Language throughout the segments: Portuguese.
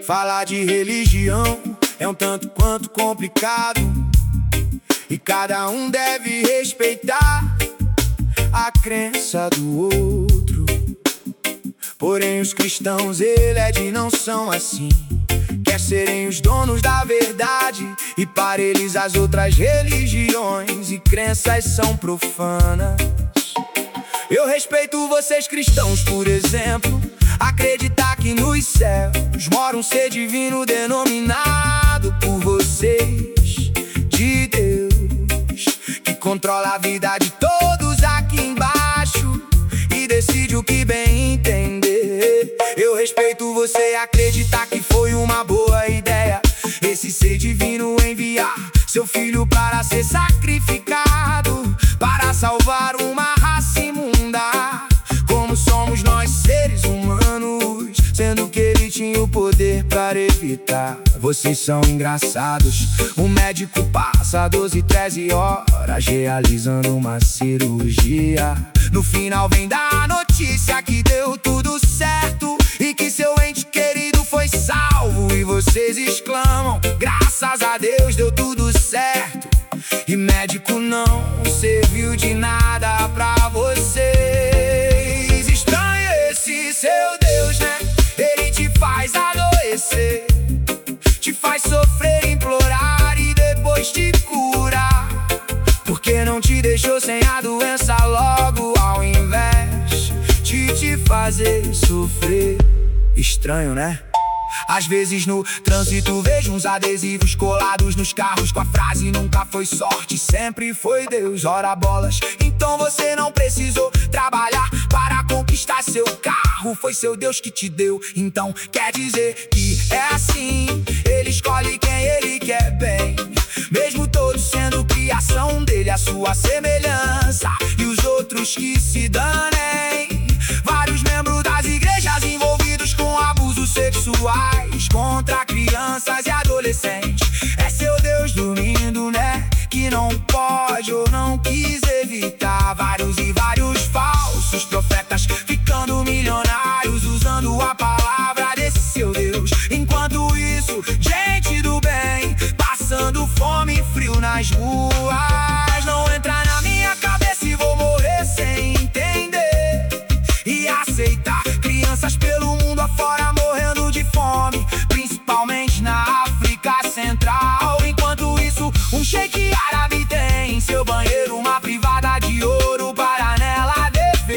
Falar de religião é um tanto quanto complicado, e cada um deve respeitar a crença do outro. Porém os cristãos não são assim. Quer serem os donos da verdade, e para eles as outras religiões e crenças são profanas. Eu respeito vocês cristãos, por exemplo, acreditar que nos céus mora um ser divino denominado por vocês de Deus, que controla a vida de todos aqui embaixo e decide o que bem entender. Eu respeito você acreditar que foi uma boa ideia esse ser divino enviar seu filho para ser sacrificado, para salvar uma raça imunda, como somos nós seres humanos, sendo que ele tinha o poder para evitar. Vocês são engraçados. O médico passa 12, 13 horas realizando uma cirurgia. No final vem dar a notícia que deu tudo certo e que seu ente querido foi salvo. E vocês exclamam: graças a Deus deu tudo certo. E médico não serviu de nada pra vocês. Estranho esse seu Deus, né? Ele te faz adoecer, te faz sofrer, implorar e depois te curar. Porque não te deixou sem a doença logo, ao invés de te fazer sofrer. Estranho, né? Às vezes no trânsito vejo uns adesivos colados nos carros com a frase: nunca foi sorte, sempre foi Deus. Ora bolas, então você não precisou trabalhar para conquistar seu carro, foi seu Deus que te deu. Então quer dizer que é assim, ele escolhe quem ele quer bem, mesmo todos sendo criação dele, a sua semelhança, e os outros que se danem. Vários membros das igrejas envolvidos com abusos sexuais contra crianças e adolescentes. É seu Deus dormindo, né? Que não pode ou não quis evitar. Vários e vários falsos profetas ficando milionários usando a palavra desse seu Deus. Enquanto isso, gente do bem passando fome e frio nas ruas. Não entra na minha cabeça e vou morrer sem entender e aceitar crianças pelo mundo afora morrendo de fome, principalmente na África Central. Enquanto isso, um sheik árabe tem em seu banheiro uma privada de ouro para nela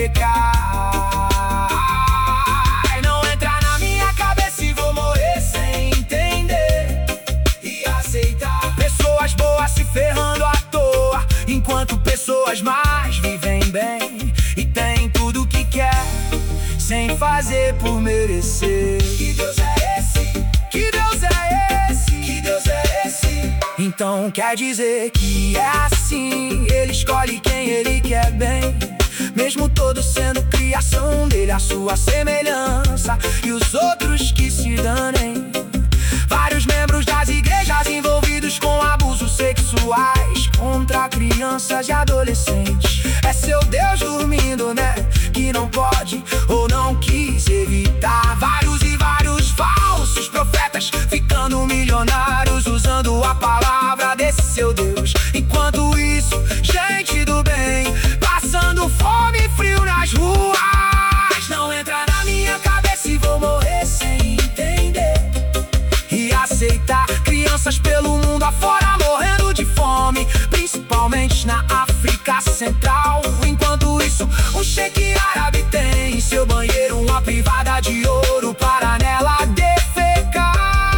defecar. Não entra na minha cabeça e vou morrer sem entender e aceitar pessoas boas se ferrando à toa, enquanto pessoas más vivem bem e têm tudo que quer sem fazer por merecer. Que Deus é esse? Que Deus é esse? Que Deus é esse? Então quer dizer que é assim, ele escolhe quem ele quer bem, mesmo todos sendo criação dele, a sua semelhança, e os outros que se danem. Vários membros das igrejas envolvidos com abusos sexuais contra crianças e adolescentes. É seu Deus dormindo, né? Que não pode ou não quis evitar. Vários e vários falsos profetas ficando milionários usando a palavra desse seu Deus. Enquanto isso, gente do bem passando fome e frio nas ruas. Não entra na minha cabeça e vou morrer sem entender e aceitar crianças pelo mundo afora morrendo de fome, principalmente na África Central. Enquanto isso, um sheik árabe tem em seu banheiro uma privada de ouro para nela defecar.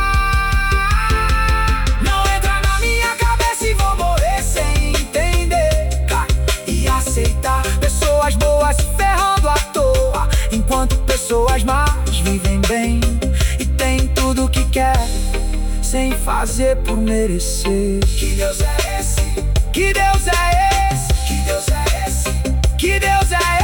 Não entra na minha cabeça e vou morrer sem entender e aceitar pessoas boas se ferrando à toa, enquanto pessoas más vivem bem e têm tudo que quer sem fazer por merecer. Que Deus é esse? Que Deus é esse? Que Deus é esse? Que Deus é esse?